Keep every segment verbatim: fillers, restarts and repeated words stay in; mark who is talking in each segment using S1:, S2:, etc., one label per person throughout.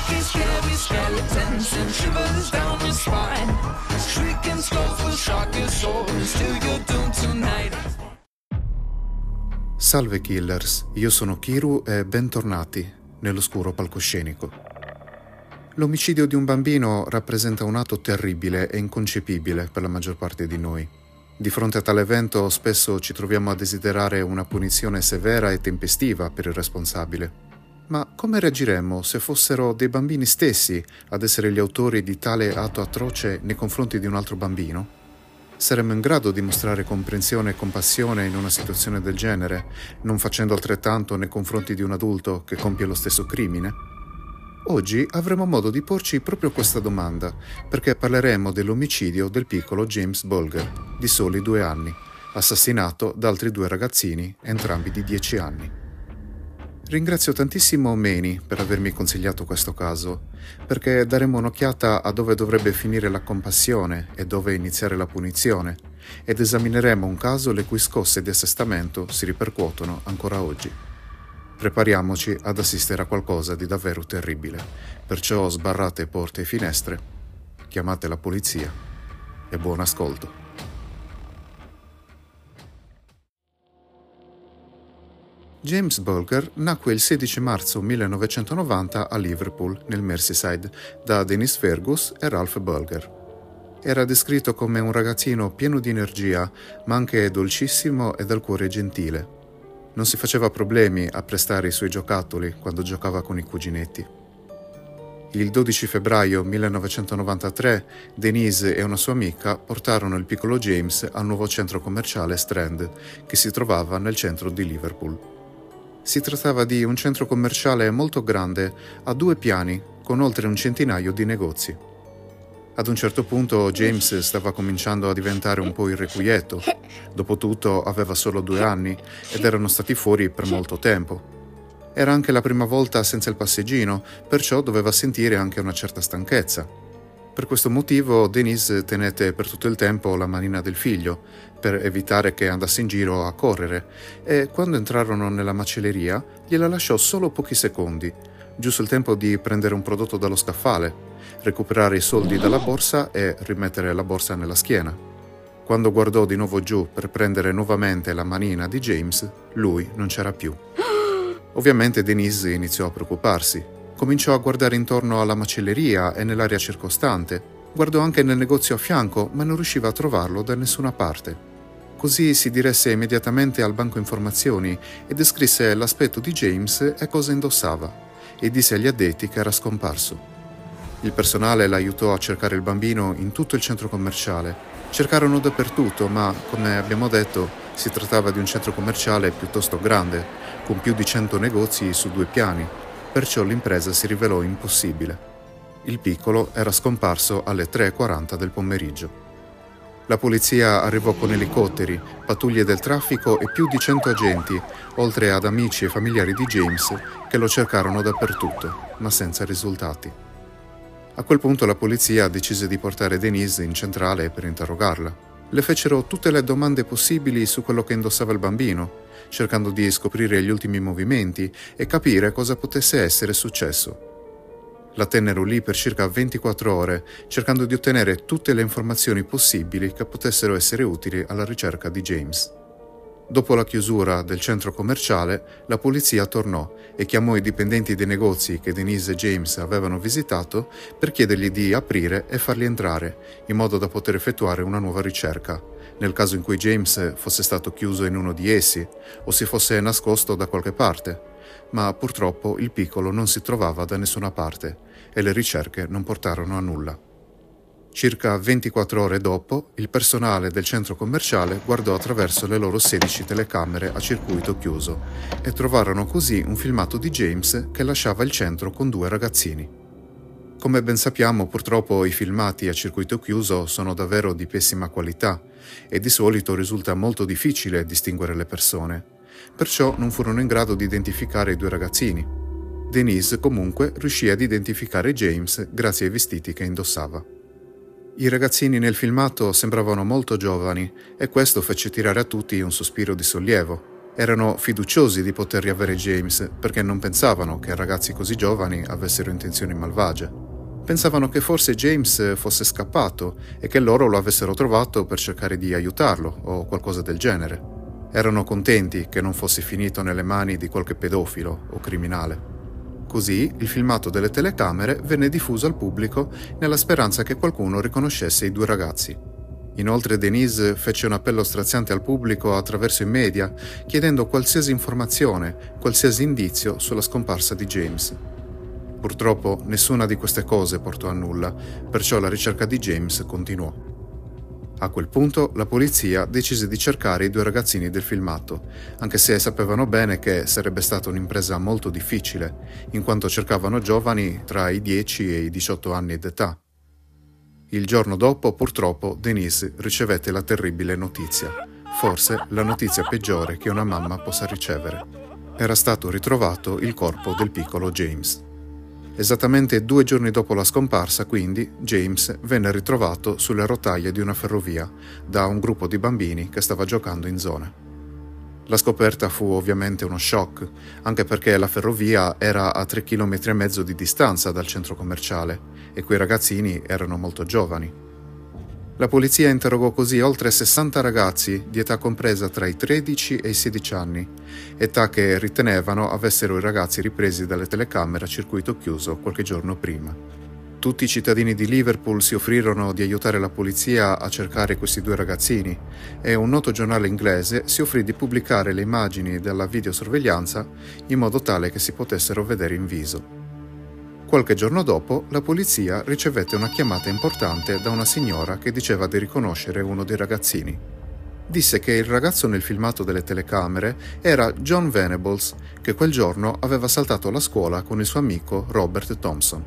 S1: spooky, scary skeletons and shivers down your spine. Shrieking skulls with sharker swords, till you're doomed tonight.
S2: Salve killers, io sono Kiru e bentornati nell'oscuro palcoscenico. L'omicidio di un bambino rappresenta un atto terribile e inconcepibile per la maggior parte di noi. Di fronte a tale evento spesso ci troviamo a desiderare una punizione severa e tempestiva per il responsabile. Ma come reagiremmo se fossero dei bambini stessi ad essere gli autori di tale atto atroce nei confronti di un altro bambino? Saremmo in grado di mostrare comprensione e compassione in una situazione del genere, non facendo altrettanto nei confronti di un adulto che compie lo stesso crimine? Oggi avremo modo di porci proprio questa domanda, perché parleremo dell'omicidio del piccolo James Bulger, di soli due anni, assassinato da altri due ragazzini, entrambi di dieci anni. Ringrazio tantissimo Manny per avermi consigliato questo caso, perché daremo un'occhiata a dove dovrebbe finire la compassione e dove iniziare la punizione, ed esamineremo un caso le cui scosse di assestamento si ripercuotono ancora oggi. Prepariamoci ad assistere a qualcosa di davvero terribile, perciò sbarrate porte e finestre, chiamate la polizia e buon ascolto. James Bulger nacque il sedici marzo millenovecentonovanta a Liverpool, nel Merseyside, da Denise Fergus e Ralph Bulger. Era descritto come un ragazzino pieno di energia, ma anche dolcissimo e dal cuore gentile. Non si faceva problemi a prestare i suoi giocattoli quando giocava con i cuginetti. Il dodici febbraio millenovecentonovantatré, Denise e una sua amica portarono il piccolo James al nuovo centro commerciale Strand, che si trovava nel centro di Liverpool. Si trattava di un centro commerciale molto grande, a due piani, con oltre un centinaio di negozi. Ad un certo punto James stava cominciando a diventare un po' irrequieto. Dopotutto aveva solo due anni ed erano stati fuori per molto tempo. Era anche la prima volta senza il passeggino, perciò doveva sentire anche una certa stanchezza. Per questo motivo Denise tenette per tutto il tempo la manina del figlio, per evitare che andasse in giro a correre, e quando entrarono nella macelleria gliela lasciò solo pochi secondi, giusto il tempo di prendere un prodotto dallo scaffale, recuperare i soldi dalla borsa e rimettere la borsa nella schiena. Quando guardò di nuovo giù per prendere nuovamente la manina di James, lui non c'era più. Ovviamente Denise iniziò a preoccuparsi. Cominciò a guardare intorno alla macelleria e nell'area circostante. Guardò anche nel negozio a fianco, ma non riusciva a trovarlo da nessuna parte. Così si diresse immediatamente al banco informazioni e descrisse l'aspetto di James e cosa indossava, e disse agli addetti che era scomparso. Il personale l'aiutò a cercare il bambino in tutto il centro commerciale. Cercarono dappertutto, ma, come abbiamo detto, si trattava di un centro commerciale piuttosto grande, con più di cento negozi su due piani. Perciò l'impresa si rivelò impossibile. Il piccolo era scomparso alle tre e quaranta del pomeriggio. La polizia arrivò con elicotteri, pattuglie del traffico e più di cento agenti, oltre ad amici e familiari di James che lo cercarono dappertutto, ma senza risultati. A quel punto la polizia decise di portare Denise in centrale per interrogarla. Le fecero tutte le domande possibili su quello che indossava il bambino, cercando di scoprire gli ultimi movimenti e capire cosa potesse essere successo. La tennero lì per circa ventiquattro ore, cercando di ottenere tutte le informazioni possibili che potessero essere utili alla ricerca di James. Dopo la chiusura del centro commerciale, la polizia tornò e chiamò i dipendenti dei negozi che Denise e James avevano visitato per chiedergli di aprire e farli entrare, in modo da poter effettuare una nuova ricerca, nel caso in cui James fosse stato chiuso in uno di essi o si fosse nascosto da qualche parte. Ma purtroppo il piccolo non si trovava da nessuna parte e le ricerche non portarono a nulla. Circa ventiquattro ore dopo, il personale del centro commerciale guardò attraverso le loro sedici telecamere a circuito chiuso e trovarono così un filmato di James che lasciava il centro con due ragazzini. Come ben sappiamo, purtroppo i filmati a circuito chiuso sono davvero di pessima qualità e di solito risulta molto difficile distinguere le persone, perciò non furono in grado di identificare i due ragazzini. Denise comunque riuscì ad identificare James grazie ai vestiti che indossava. I ragazzini nel filmato sembravano molto giovani e questo fece tirare a tutti un sospiro di sollievo. Erano fiduciosi di poter riavere James perché non pensavano che ragazzi così giovani avessero intenzioni malvagie. Pensavano che forse James fosse scappato e che loro lo avessero trovato per cercare di aiutarlo o qualcosa del genere. Erano contenti che non fosse finito nelle mani di qualche pedofilo o criminale. Così il filmato delle telecamere venne diffuso al pubblico nella speranza che qualcuno riconoscesse i due ragazzi. Inoltre Denise fece un appello straziante al pubblico attraverso i media, chiedendo qualsiasi informazione, qualsiasi indizio sulla scomparsa di James. Purtroppo nessuna di queste cose portò a nulla, perciò la ricerca di James continuò. A quel punto la polizia decise di cercare i due ragazzini del filmato, anche se sapevano bene che sarebbe stata un'impresa molto difficile, in quanto cercavano giovani tra i dieci e i diciotto anni d'età. Il giorno dopo, purtroppo, Denise ricevette la terribile notizia, forse la notizia peggiore che una mamma possa ricevere. Era stato ritrovato il corpo del piccolo James. Esattamente due giorni dopo la scomparsa, quindi, James venne ritrovato sulle rotaie di una ferrovia da un gruppo di bambini che stava giocando in zona. La scoperta fu ovviamente uno shock, anche perché la ferrovia era a tre chilometri e mezzo di distanza dal centro commerciale e quei ragazzini erano molto giovani. La polizia interrogò così oltre sessanta ragazzi di età compresa tra i tredici e i sedici anni, età che ritenevano avessero i ragazzi ripresi dalle telecamere a circuito chiuso qualche giorno prima. Tutti i cittadini di Liverpool si offrirono di aiutare la polizia a cercare questi due ragazzini e un noto giornale inglese si offrì di pubblicare le immagini della videosorveglianza in modo tale che si potessero vedere in viso. Qualche giorno dopo, la polizia ricevette una chiamata importante da una signora che diceva di riconoscere uno dei ragazzini. Disse che il ragazzo nel filmato delle telecamere era John Venables, che quel giorno aveva saltato la scuola con il suo amico Robert Thompson.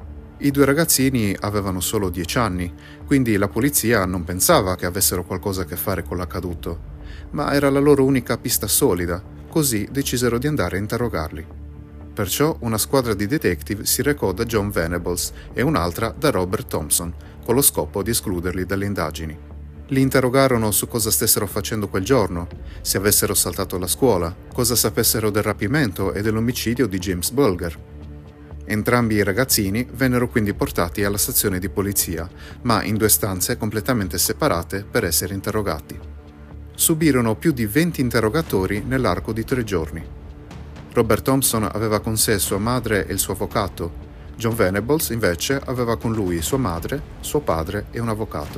S2: I due ragazzini avevano solo dieci anni, quindi la polizia non pensava che avessero qualcosa a che fare con l'accaduto, ma era la loro unica pista solida, così decisero di andare a interrogarli. Perciò una squadra di detective si recò da John Venables e un'altra da Robert Thompson, con lo scopo di escluderli dalle indagini. Li interrogarono su cosa stessero facendo quel giorno, se avessero saltato la scuola, cosa sapessero del rapimento e dell'omicidio di James Bulger. Entrambi i ragazzini vennero quindi portati alla stazione di polizia, ma in due stanze completamente separate per essere interrogati. Subirono più di venti interrogatori nell'arco di tre giorni. Robert Thompson aveva con sé sua madre e il suo avvocato. John Venables, invece, aveva con lui sua madre, suo padre e un avvocato.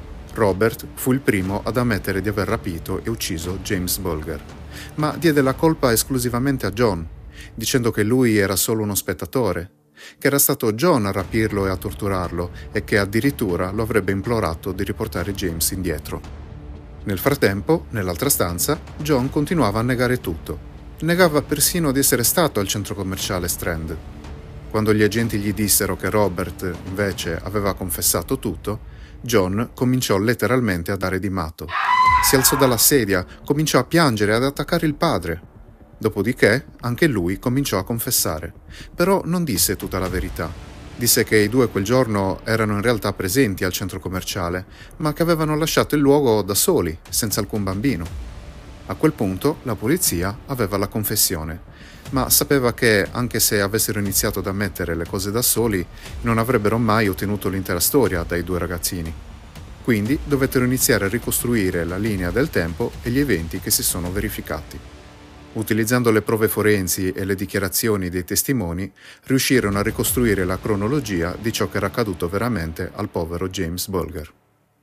S2: Robert fu il primo ad ammettere di aver rapito e ucciso James Bulger, ma diede la colpa esclusivamente a John, dicendo che lui era solo uno spettatore, che era stato John a rapirlo e a torturarlo e che addirittura lo avrebbe implorato di riportare James indietro. Nel frattempo, nell'altra stanza, John continuava a negare tutto. Negava persino di essere stato al centro commerciale Strand. Quando gli agenti gli dissero che Robert, invece, aveva confessato tutto, John cominciò letteralmente a dare di matto. Si alzò dalla sedia, cominciò a piangere e ad attaccare il padre. Dopodiché, anche lui cominciò a confessare. Però non disse tutta la verità. Disse che i due quel giorno erano in realtà presenti al centro commerciale, ma che avevano lasciato il luogo da soli, senza alcun bambino. A quel punto la polizia aveva la confessione, ma sapeva che, anche se avessero iniziato ad ammettere le cose da soli, non avrebbero mai ottenuto l'intera storia dai due ragazzini. Quindi dovettero iniziare a ricostruire la linea del tempo e gli eventi che si sono verificati. Utilizzando le prove forensi e le dichiarazioni dei testimoni, riuscirono a ricostruire la cronologia di ciò che era accaduto veramente al povero James Bulger.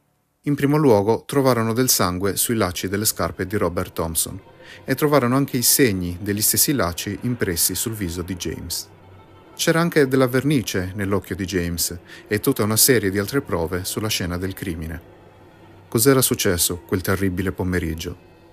S2: In primo luogo trovarono del sangue sui lacci delle scarpe di Robert Thompson e trovarono anche i segni degli stessi lacci impressi sul viso di James. C'era anche della vernice nell'occhio di James e tutta una serie di altre prove sulla scena del crimine. Cos'era successo quel terribile pomeriggio?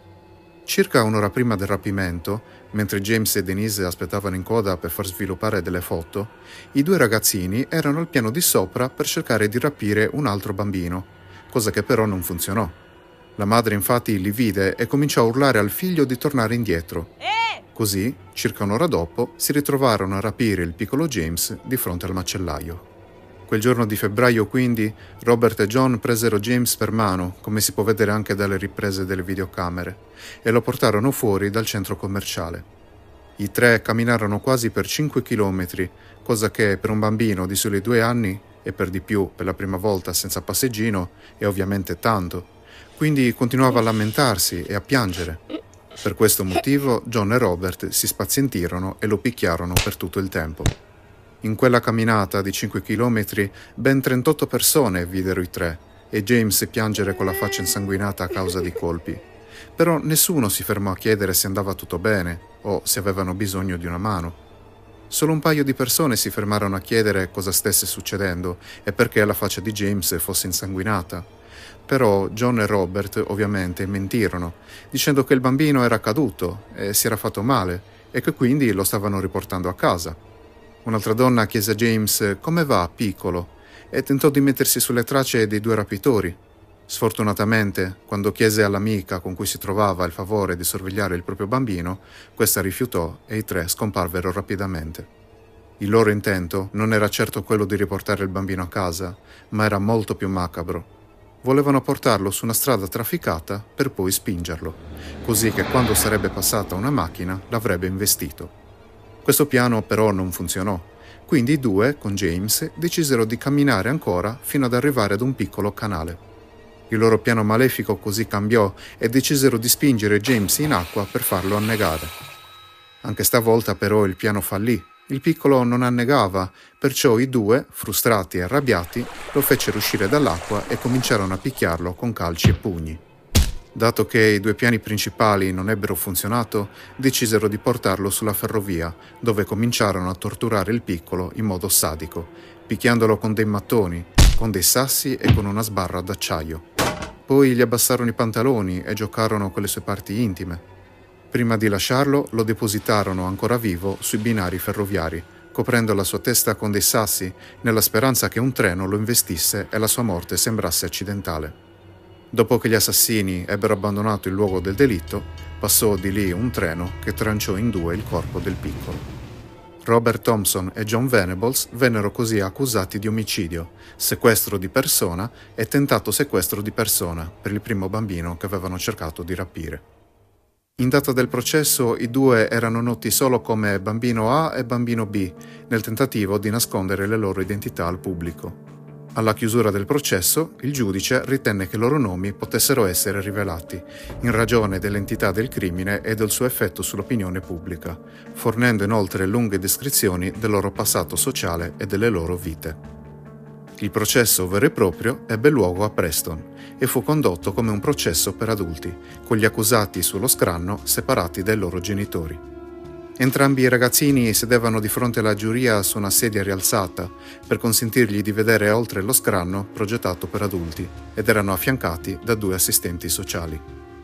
S2: Circa un'ora prima del rapimento, mentre James e Denise aspettavano in coda per far sviluppare delle foto, i due ragazzini erano al piano di sopra per cercare di rapire un altro bambino, cosa che però non funzionò. La madre infatti li vide e cominciò a urlare al figlio di tornare indietro. Così, circa un'ora dopo, si ritrovarono a rapire il piccolo James di fronte al macellaio. Quel giorno di febbraio, quindi, Robert e John presero James per mano, come si può vedere anche dalle riprese delle videocamere, e lo portarono fuori dal centro commerciale. I tre camminarono quasi per cinque chilometri, cosa che per un bambino di soli due anni, e per di più per la prima volta senza passeggino, è ovviamente tanto. Quindi continuava a lamentarsi e a piangere. Per questo motivo John e Robert si spazientirono e lo picchiarono per tutto il tempo. In quella camminata di cinque chilometri ben trentotto persone videro i tre e James piangere con la faccia insanguinata a causa di colpi. Però nessuno si fermò a chiedere se andava tutto bene o se avevano bisogno di una mano. Solo un paio di persone si fermarono a chiedere cosa stesse succedendo e perché la faccia di James fosse insanguinata. Però John e Robert ovviamente mentirono, dicendo che il bambino era caduto e si era fatto male e che quindi lo stavano riportando a casa. Un'altra donna chiese a James come va, piccolo, e tentò di mettersi sulle tracce dei due rapitori. Sfortunatamente, quando chiese all'amica con cui si trovava il favore di sorvegliare il proprio bambino, questa rifiutò e i tre scomparvero rapidamente. Il loro intento non era certo quello di riportare il bambino a casa, ma era molto più macabro. Volevano portarlo su una strada trafficata per poi spingerlo, così che quando sarebbe passata una macchina l'avrebbe investito. Questo piano però non funzionò, quindi i due, con James, decisero di camminare ancora fino ad arrivare ad un piccolo canale. Il loro piano malefico così cambiò e decisero di spingere James in acqua per farlo annegare. Anche stavolta però il piano fallì, il piccolo non annegava, perciò i due, frustrati e arrabbiati, lo fecero uscire dall'acqua e cominciarono a picchiarlo con calci e pugni. Dato che i due piani principali non ebbero funzionato, decisero di portarlo sulla ferrovia, dove cominciarono a torturare il piccolo in modo sadico, picchiandolo con dei mattoni, con dei sassi e con una sbarra d'acciaio. Poi gli abbassarono i pantaloni e giocarono con le sue parti intime. Prima di lasciarlo, lo depositarono ancora vivo sui binari ferroviari, coprendo la sua testa con dei sassi, nella speranza che un treno lo investisse e la sua morte sembrasse accidentale. Dopo che gli assassini ebbero abbandonato il luogo del delitto, passò di lì un treno che tranciò in due il corpo del piccolo. Robert Thompson e John Venables vennero così accusati di omicidio, sequestro di persona e tentato sequestro di persona per il primo bambino che avevano cercato di rapire. In data del processo i due erano noti solo come bambino A e bambino B, nel tentativo di nascondere le loro identità al pubblico. Alla chiusura del processo, il giudice ritenne che i loro nomi potessero essere rivelati, in ragione dell'entità del crimine e del suo effetto sull'opinione pubblica, fornendo inoltre lunghe descrizioni del loro passato sociale e delle loro vite. Il processo vero e proprio ebbe luogo a Preston e fu condotto come un processo per adulti, con gli accusati sullo scranno separati dai loro genitori. Entrambi i ragazzini sedevano di fronte alla giuria su una sedia rialzata per consentirgli di vedere oltre lo scranno progettato per adulti ed erano affiancati da due assistenti sociali.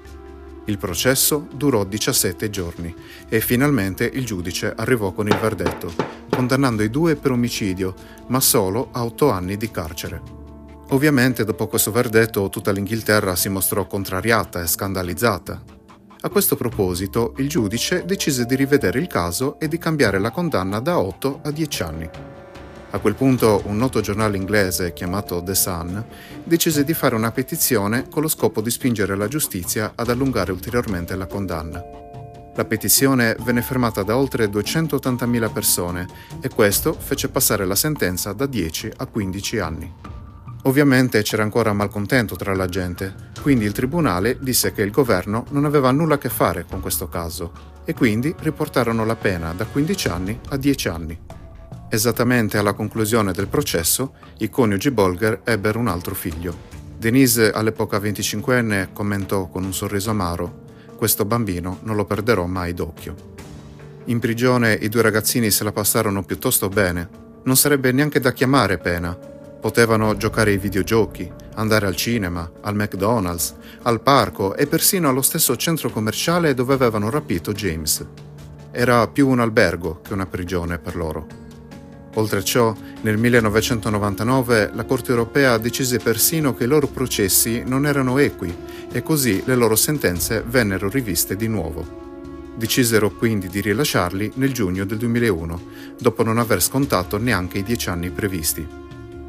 S2: Il processo durò diciassette giorni e finalmente il giudice arrivò con il verdetto, condannando i due per omicidio, ma solo a otto anni di carcere. Ovviamente dopo questo verdetto tutta l'Inghilterra si mostrò contrariata e scandalizzata. A questo proposito, il giudice decise di rivedere il caso e di cambiare la condanna da otto a dieci anni. A quel punto, un noto giornale inglese chiamato The Sun decise di fare una petizione con lo scopo di spingere la giustizia ad allungare ulteriormente la condanna. La petizione venne firmata da oltre duecentottantamila persone e questo fece passare la sentenza da dieci a quindici anni. Ovviamente c'era ancora malcontento tra la gente, quindi il tribunale disse che il governo non aveva nulla a che fare con questo caso e quindi riportarono la pena da quindici anni a dieci anni. Esattamente alla conclusione del processo, i coniugi Bolger ebbero un altro figlio. Denise, all'epoca venticinquenne, commentò con un sorriso amaro: «Questo bambino non lo perderò mai d'occhio». In prigione i due ragazzini se la passarono piuttosto bene. Non sarebbe neanche da chiamare pena. Potevano giocare ai videogiochi, andare al cinema, al McDonald's, al parco e persino allo stesso centro commerciale dove avevano rapito James. Era più un albergo che una prigione per loro. Oltre a ciò, nel millenovecentonovantanove la Corte europea decise persino che i loro processi non erano equi e così le loro sentenze vennero riviste di nuovo. Decisero quindi di rilasciarli nel giugno del duemilauno, dopo non aver scontato neanche i dieci anni previsti.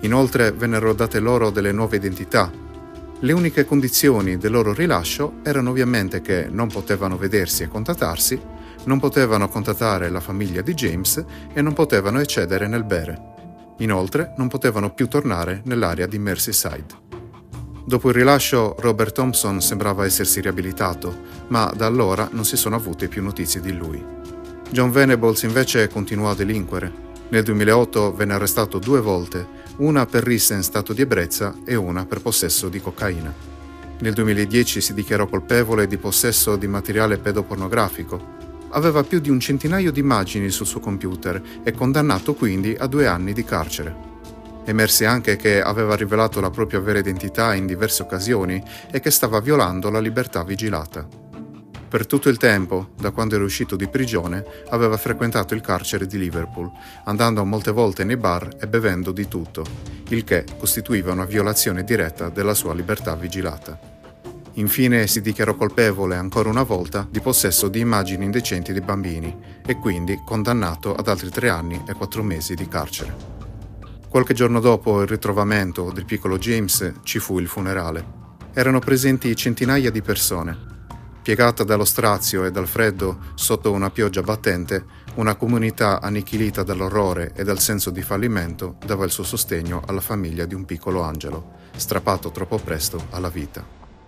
S2: Inoltre vennero date loro delle nuove identità. Le uniche condizioni del loro rilascio erano ovviamente che non potevano vedersi e contattarsi, non potevano contattare la famiglia di James e non potevano eccedere nel bere. Inoltre non potevano più tornare nell'area di Merseyside. Dopo il rilascio, Robert Thompson sembrava essersi riabilitato, ma da allora non si sono avute più notizie di lui. John Venables invece continuò a delinquere. Nel duemilaotto venne arrestato due volte, una per rissa in stato di ebbrezza e una per possesso di cocaina. Nel duemiladieci si dichiarò colpevole di possesso di materiale pedopornografico. Aveva più di un centinaio di immagini sul suo computer e condannato quindi a due anni di carcere. Emerse anche che aveva rivelato la propria vera identità in diverse occasioni e che stava violando la libertà vigilata. Per tutto il tempo, da quando era uscito di prigione, aveva frequentato il carcere di Liverpool, andando molte volte nei bar e bevendo di tutto, il che costituiva una violazione diretta della sua libertà vigilata. Infine si dichiarò colpevole ancora una volta di possesso di immagini indecenti di bambini e quindi condannato ad altri tre anni e quattro mesi di carcere. Qualche giorno dopo il ritrovamento del piccolo James ci fu il funerale. Erano presenti centinaia di persone. Piegata dallo strazio e dal freddo sotto una pioggia battente, una comunità annichilita dall'orrore e dal senso di fallimento dava il suo sostegno alla famiglia di un piccolo angelo, strappato troppo presto alla vita.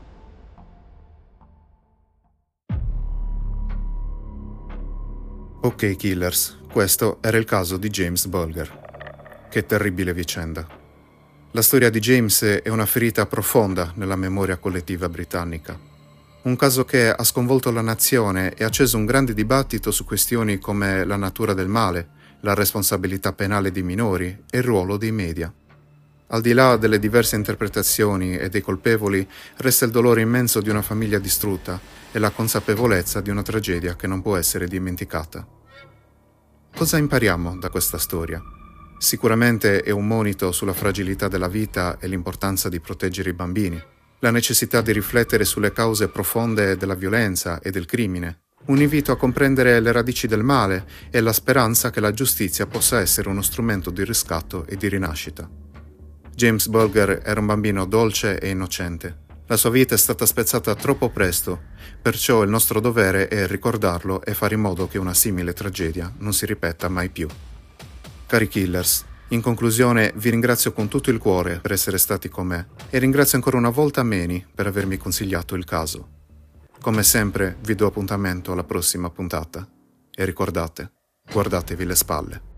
S2: Ok Killers, questo era il caso di James Bulger. Che terribile vicenda. La storia di James è una ferita profonda nella memoria collettiva britannica. Un caso che ha sconvolto la nazione e acceso un grande dibattito su questioni come la natura del male, la responsabilità penale dei minori e il ruolo dei media. Al di là delle diverse interpretazioni e dei colpevoli, resta il dolore immenso di una famiglia distrutta e la consapevolezza di una tragedia che non può essere dimenticata. Cosa impariamo da questa storia? Sicuramente è un monito sulla fragilità della vita e l'importanza di proteggere i bambini, la necessità di riflettere sulle cause profonde della violenza e del crimine, un invito a comprendere le radici del male e la speranza che la giustizia possa essere uno strumento di riscatto e di rinascita. James Bulger era un bambino dolce e innocente. La sua vita è stata spezzata troppo presto, perciò il nostro dovere è ricordarlo e fare in modo che una simile tragedia non si ripeta mai più. Cari Killers, in conclusione vi ringrazio con tutto il cuore per essere stati con me e ringrazio ancora una volta Manny per avermi consigliato il caso. Come sempre vi do appuntamento alla prossima puntata e ricordate, guardatevi le spalle.